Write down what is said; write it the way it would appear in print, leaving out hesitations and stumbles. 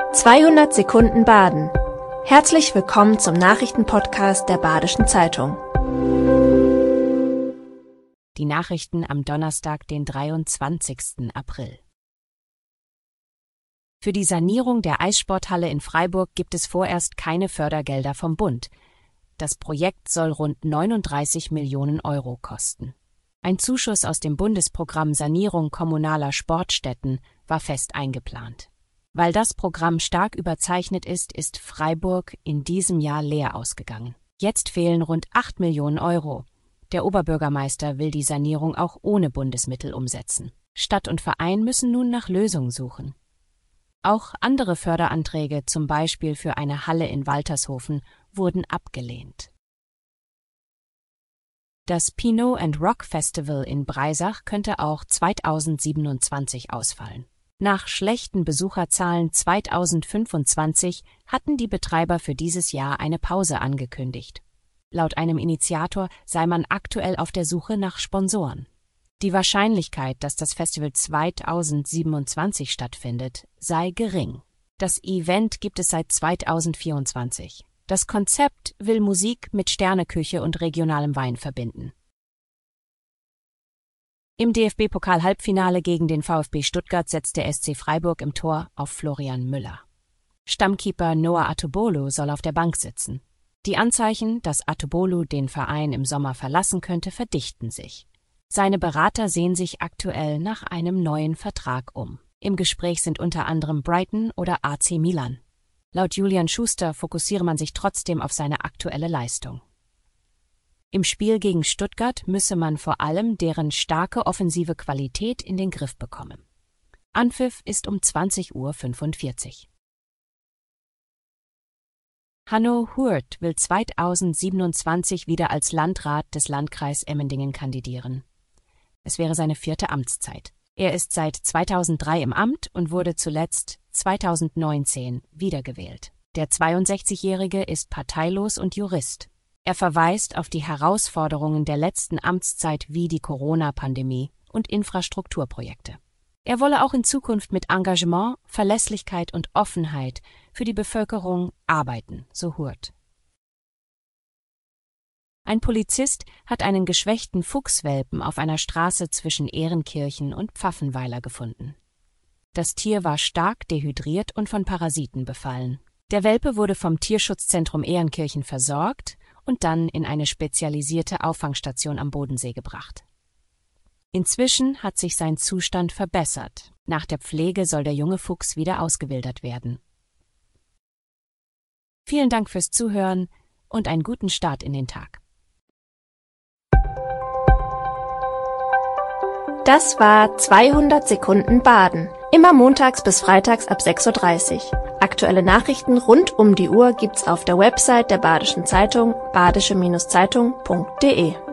200 Sekunden Baden. Herzlich willkommen zum Nachrichtenpodcast der Badischen Zeitung. Die Nachrichten am Donnerstag, den 23. April. Für die Sanierung der Eissporthalle in Freiburg gibt es vorerst keine Fördergelder vom Bund. Das Projekt soll rund 39 Millionen Euro kosten. Ein Zuschuss aus dem Bundesprogramm Sanierung kommunaler Sportstätten war fest eingeplant. Weil das Programm stark überzeichnet ist, ist Freiburg in diesem Jahr leer ausgegangen. Jetzt fehlen rund 8 Millionen Euro. Der Oberbürgermeister will die Sanierung auch ohne Bundesmittel umsetzen. Stadt und Verein müssen nun nach Lösungen suchen. Auch andere Förderanträge, zum Beispiel für eine Halle in Waltershofen, wurden abgelehnt. Das Pinot & Rock Festival in Breisach könnte auch 2027 ausfallen. Nach schlechten Besucherzahlen 2025 hatten die Betreiber für dieses Jahr eine Pause angekündigt. Laut einem Initiator sei man aktuell auf der Suche nach Sponsoren. Die Wahrscheinlichkeit, dass das Festival 2027 stattfindet, sei gering. Das Event gibt es seit 2024. Das Konzept will Musik mit Sterneküche und regionalem Wein verbinden. Im DFB-Pokal-Halbfinale gegen den VfB Stuttgart setzt der SC Freiburg im Tor auf Florian Müller. Stammkeeper Noah Atubolo soll auf der Bank sitzen. Die Anzeichen, dass Atubolo den Verein im Sommer verlassen könnte, verdichten sich. Seine Berater sehen sich aktuell nach einem neuen Vertrag um. Im Gespräch sind unter anderem Brighton oder AC Milan. Laut Julian Schuster fokussiere man sich trotzdem auf seine aktuelle Leistung. Im Spiel gegen Stuttgart müsse man vor allem deren starke offensive Qualität in den Griff bekommen. Anpfiff ist um 20:45 Uhr. Hanno Hurt will 2027 wieder als Landrat des Landkreis Emmendingen kandidieren. Es wäre seine 4. Amtszeit. Er ist seit 2003 im Amt und wurde zuletzt 2019 wiedergewählt. Der 62-Jährige ist parteilos und Jurist. Er verweist auf die Herausforderungen der letzten Amtszeit wie die Corona-Pandemie und Infrastrukturprojekte. Er wolle auch in Zukunft mit Engagement, Verlässlichkeit und Offenheit für die Bevölkerung arbeiten, so Hurt. Ein Polizist hat einen geschwächten Fuchswelpen auf einer Straße zwischen Ehrenkirchen und Pfaffenweiler gefunden. Das Tier war stark dehydriert und von Parasiten befallen. Der Welpe wurde vom Tierschutzzentrum Ehrenkirchen versorgt und dann in eine spezialisierte Auffangstation am Bodensee gebracht. Inzwischen hat sich sein Zustand verbessert. Nach der Pflege soll der junge Fuchs wieder ausgewildert werden. Vielen Dank fürs Zuhören und einen guten Start in den Tag. Das war 200 Sekunden Baden. Immer montags bis freitags ab 6:30 Uhr. Aktuelle Nachrichten rund um die Uhr gibt's auf der Website der Badischen Zeitung badische-zeitung.de.